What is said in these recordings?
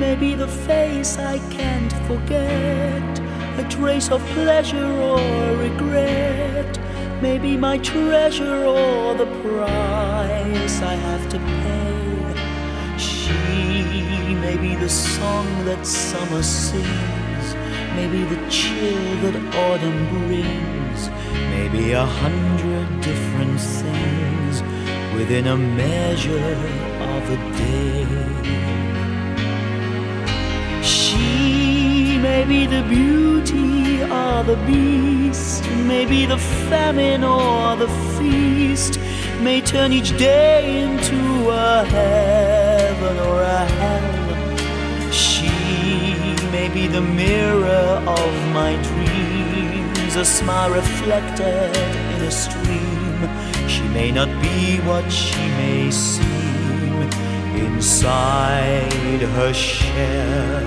Maybe the face I can't forget, a trace of pleasure or regret. Maybe my treasure or the price I have to pay. She may be the song that summer sings, maybe the chill that autumn brings, maybe 100 different things within a measure of a day. She may be the beauty or the beast, maybe the famine or the feast, may turn each day into a heaven or a hell. She may be the mirror of my dreams, a smile reflected in a stream. She may not be what she may seem inside her shell.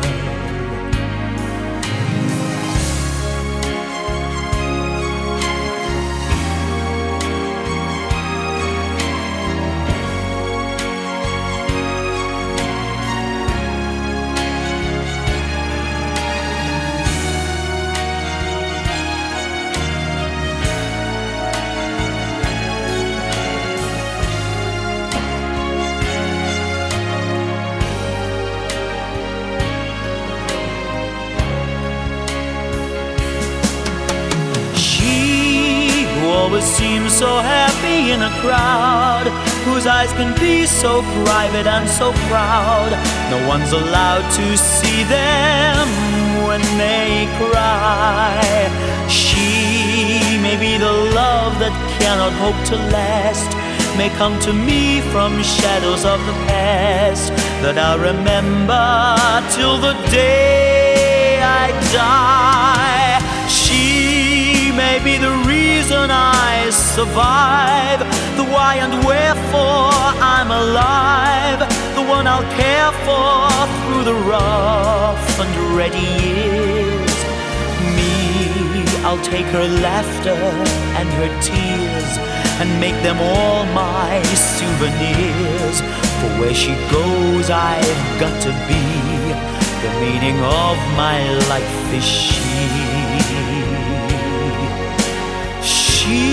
Always seems so happy in a crowd, whose eyes can be so private and so proud. No one's allowed to see them when they cry. She may be the love that cannot hope to last, may come to me from shadows of the past, that I'll remember till the day I die. She may be the reason I survive, the why and wherefore I'm alive, the one I'll care for through the rough and ready years. Me, I'll take her laughter and her tears and make them all my souvenirs. For where she goes I've got to be, the meaning of my life is she. She